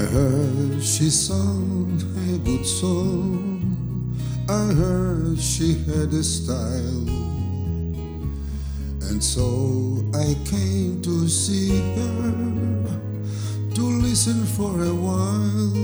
heard she sang a good song. I heard she had a style. And so I came to see her, to listen for a while.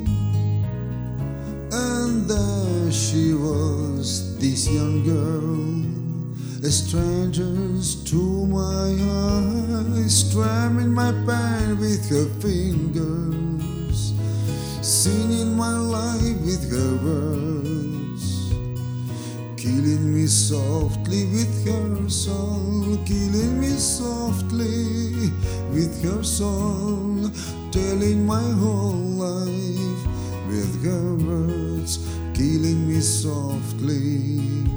And there she was, this young girl, a stranger to my eyes, strumming my pain with her fingers, singing my life with her words, killing me softly with her song, killing me softly with her song, telling my whole life with her words, killing me softly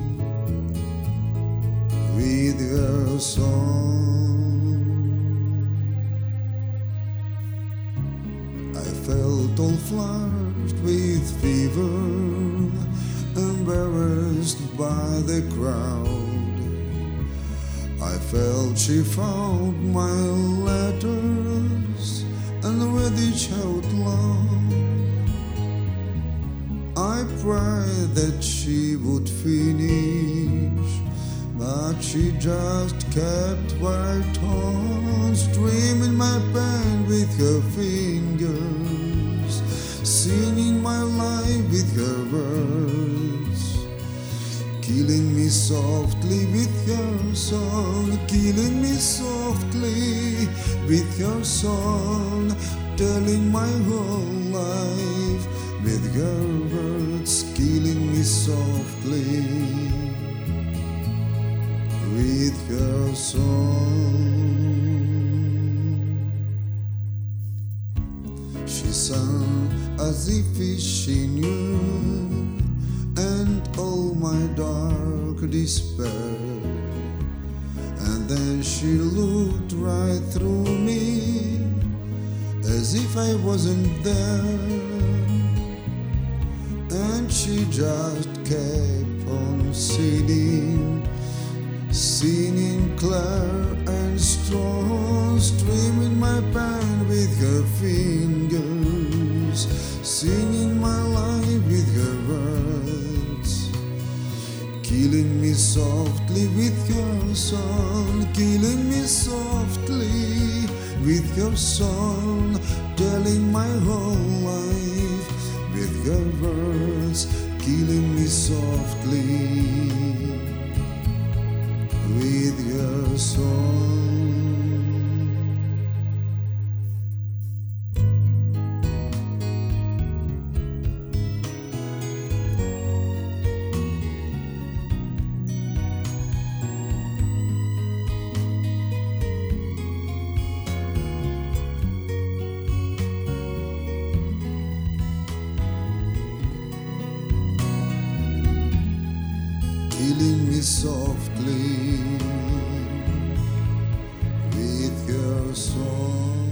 with her song. I felt all flushed with fever, embarrassed by the crowd. I felt she found my letters and read each out loud. I prayed that she would finish, but she just kept right on, streaming my pain with her fingers, singing my life with her words, killing me softly with her song, killing me softly with her song, telling my whole life with her words, killing me softly with her song. She sang as if she knew, and all my dark despair. And then she looked right through me, as if I wasn't there. And she just kept on singing, singing clear and strong, streaming my pain with her fingers, singing my life with her words, killing me softly with her song, killing me softly with her song, telling my whole life with her words, killing me softly with your song. Killing me softly with your song.